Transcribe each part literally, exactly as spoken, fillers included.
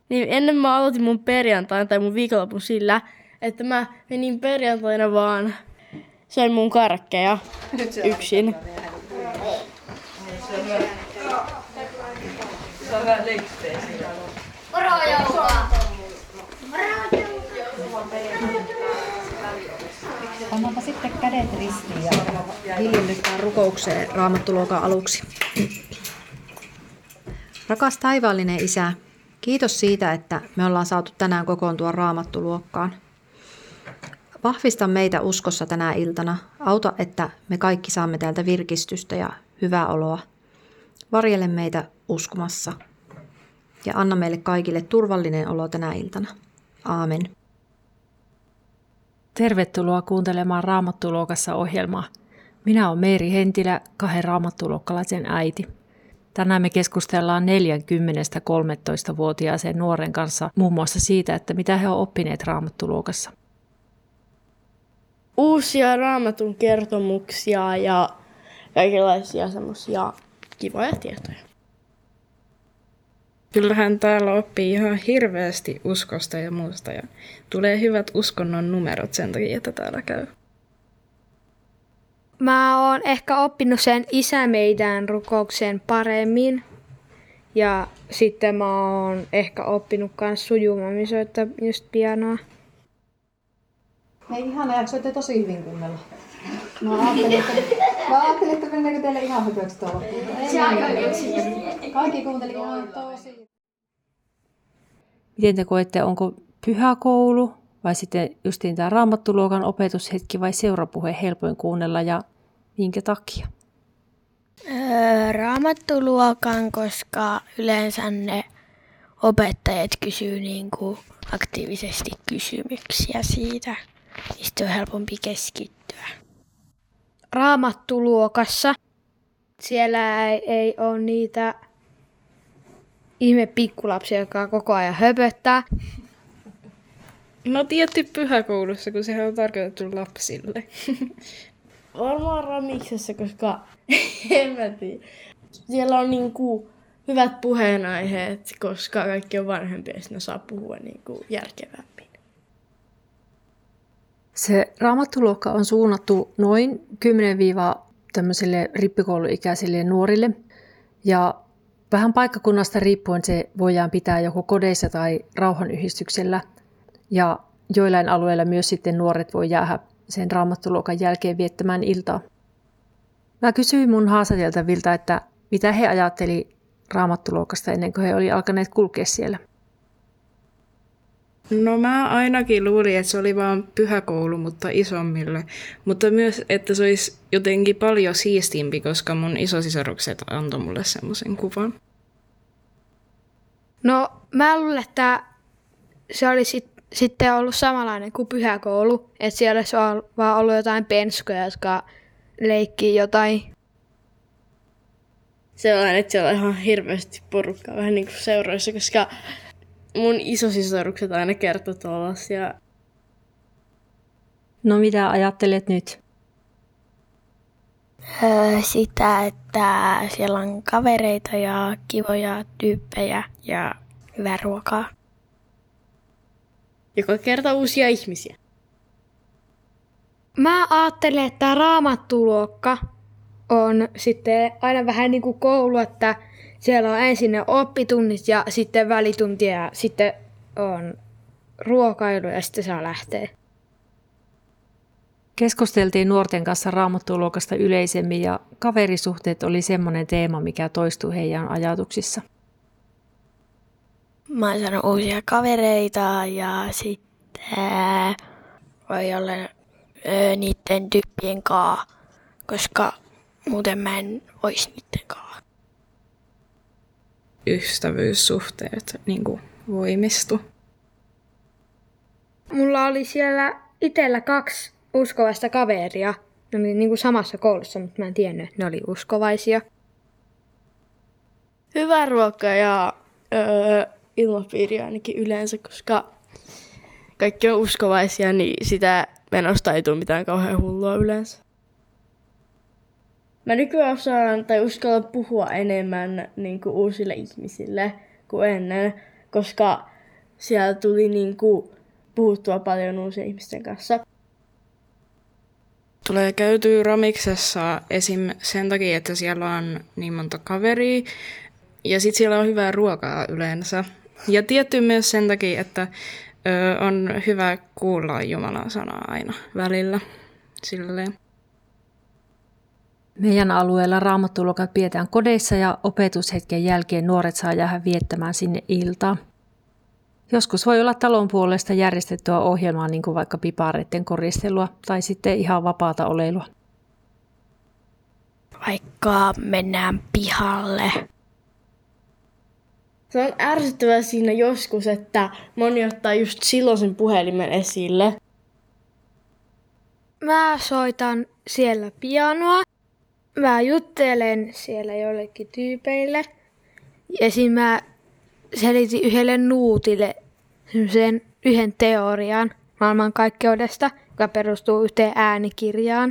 Niin ennen mä aloitin mun perjantaina tai mun viikonlopun sillä, että mä menin perjantaina vaan söin mun karkkeja yksin. Pannaanpa sitten kädet ristiin ja hiljennytään rukoukseen Raamattu-luokan aluksi. Rakas taivaallinen Isä, kiitos siitä, että me ollaan saatu tänään kokoontua Raamattu-luokkaan. Vahvista meitä uskossa tänä iltana. Auta, että me kaikki saamme täältä virkistystä ja hyvää oloa. Varjele meitä uskomassa ja anna meille kaikille turvallinen olo tänä iltana. Aamen. Tervetuloa kuuntelemaan Raamattu-luokassa ohjelmaa. Minä olen Meeri Hentilä, kahden raamattu-luokkalaisen äiti. Tänään me keskustellaan neljäkymmentä kolmetoistavuotiaaseen nuoren kanssa muun muassa siitä, että mitä he ovat oppineet Raamattu-luokassa. Uusia raamatun kertomuksia ja kaikenlaisia semmoisia kivoja tietoja. Kyllähän täällä oppii ihan hirveästi uskosta ja muusta ja tulee hyvät uskonnon numerot sen takia, että täällä käy. Mä oon ehkä oppinut sen Isä meidän rukouksen paremmin ja sitten mä oon ehkä oppinut myös sujuvammin soittaa just pianoa. Hei ihana, ja soitte tosi hyvin kuunnella. Mä ajattelin, että, mä ajattelin, että mennäänkö teille ihan hypöksi tuolla. Kaikki kuunteli ihan tosi. Miten te koette, onko pyhäkoulu vai sitten justiin tämä Raamattu-luokan opetushetki vai seurapuhe helpoin kuunnella ja minkä takia? Öö, Raamattu-luokan, koska yleensä ne opettajat kysyy niin kuin aktiivisesti kysymyksiä siitä, mistä on helpompi keskittyä. Raamattu-luokassa siellä ei, ei ole niitä ihme pikkulapsia, jotka koko ajan höpöttää. No tietty pyhäkoulussa, kun sehän on tarkoitettu lapsille. Varmaan Ramiksessa, koska en mä tiedä. Siellä on niinku hyvät puheenaiheet, koska kaikki on vanhempia ja ne saa puhua niinku järkevämmin. Se Raamattu-luokka on suunnattu noin kymmenen tämmöisille rippikouluikäisille nuorille. Ja vähän paikkakunnasta riippuen se voidaan pitää joko kodeissa tai rauhanyhdistyksellä. Ja joillain alueilla myös sitten nuoret voi jäädä sen Raamattu-luokan jälkeen viettämään iltaa. Mä kysyin mun haastateltavilta, että mitä he ajatteli Raamattu-luokasta ennen kuin he oli alkaneet kulkea siellä. No mä ainakin luulin, että se oli vaan pyhäkoulu, mutta isommille. Mutta myös, että se olisi jotenkin paljon siistimpi, koska mun isosisarukset antoi mulle semmoisen kuvan. No mä luulen, että se oli sit, sitten ollut samanlainen kuin pyhäkoulu. Että siellä olisi vaan ollut jotain penskoja, jotka leikkii jotain. Sellainen, että siellä on ihan hirveästi porukkaa, vähän niin kuin seuroissa, koska mun isosisarukset aina kertoo tuollaisia. No mitä ajattelet nyt? Öö, sitä, että siellä on kavereita ja kivoja tyyppejä ja hyvää ruokaa. Joka kerta uusia ihmisiä. Mä ajattelen, että Raamattu-luokka on sitten aina vähän niin kuin koulu, että siellä on ensin ne oppitunnit ja sitten välitunti ja sitten on ruokailu ja sitten saa lähteä. Keskusteltiin nuorten kanssa Raamattu-luokasta yleisemmin ja kaverisuhteet oli semmoinen teema, mikä toistui heidän ajatuksissa. Mä oon saanut uusia kavereita ja sitten voi olla ö, niiden tyyppien kaa, koska muuten mä en ois niiden kaa. Ystävyyssuhteet niin kuin voimistu. Mulla oli siellä itsellä kaksi uskovaista kaveria. Ne oli niin kuin samassa koulussa, mutta mä en tiennyt, että ne oli uskovaisia. Hyvä ruoka ja öö, ilmapiiri ainakin yleensä, koska kaikki on uskovaisia, niin sitä menosta ei tule mitään kauhean hullua yleensä. Mä nykyään osaan tai uskallan puhua enemmän niin kuin uusille ihmisille kuin ennen, koska siellä tuli niinku puhuttua paljon uusien ihmisten kanssa. Tulee käytyä Ramiksessa esim. Sen takia, että siellä on niin monta kaveria ja sitten siellä on hyvää ruokaa yleensä. Ja tietty myös sen takia, että ö, on hyvä kuulla Jumalan sanaa aina välillä. Silleen. Meidän alueella raamattuluokat pidetään kodeissa ja opetushetken jälkeen nuoret saa jäädä viettämään sinne iltaa. Joskus voi olla talon puolesta järjestettyä ohjelmaa, niin kuin vaikka pipareiden koristelua tai sitten ihan vapaata oleilua. Vaikka mennään pihalle. Se on ärsyttävää siinä joskus, että moni ottaa just silloin sen puhelimen esille. Mä soitan siellä pianoa. Mä juttelen siellä jollekin tyypeille. Esim. Mä selitin yhdelle nuutille sen yhden teorian maailmankaikkeudesta, joka perustuu yhteen äänikirjaan.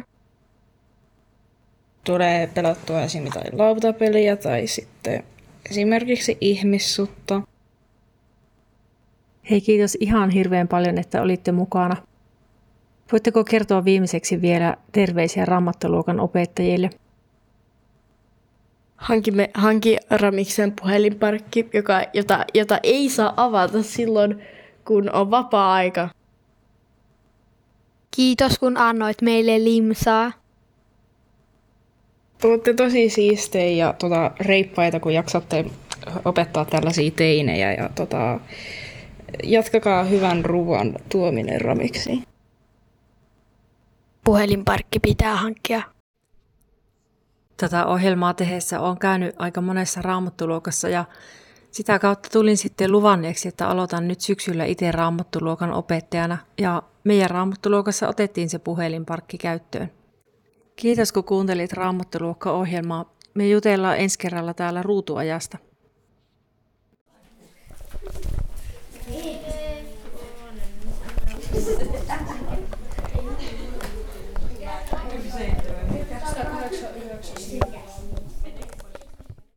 Tulee pelattua esim. Jotain lautapeliä tai sitten esimerkiksi ihmissutta. Hei, kiitos ihan hirveän paljon, että olitte mukana. Voitteko kertoa viimeiseksi vielä terveisiä raamattuluokan opettajille? Hankimme, hanki Ramiksen puhelinparkki, joka, jota, jota ei saa avata silloin, kun on vapaa-aika. Kiitos, kun annoit meille limsaa. Olette tosi siistejä ja tota, reippaita, kun jaksatte opettaa tällaisia teinejä. Ja, tota, jatkakaa hyvän ruoan tuominen Ramiksiin. Puhelinparkki pitää hankkia. Tätä ohjelmaa tehdessä olen käynyt aika monessa raamattuluokassa ja sitä kautta tulin sitten luvanneeksi, että aloitan nyt syksyllä itse raamattuluokan opettajana ja meidän raamattuluokassa otettiin se puhelinparkki käyttöön. Kiitos kun kuuntelit raamattuluokka-ohjelmaa. Me jutellaan ensi kerralla täällä ruutuajasta. Ei,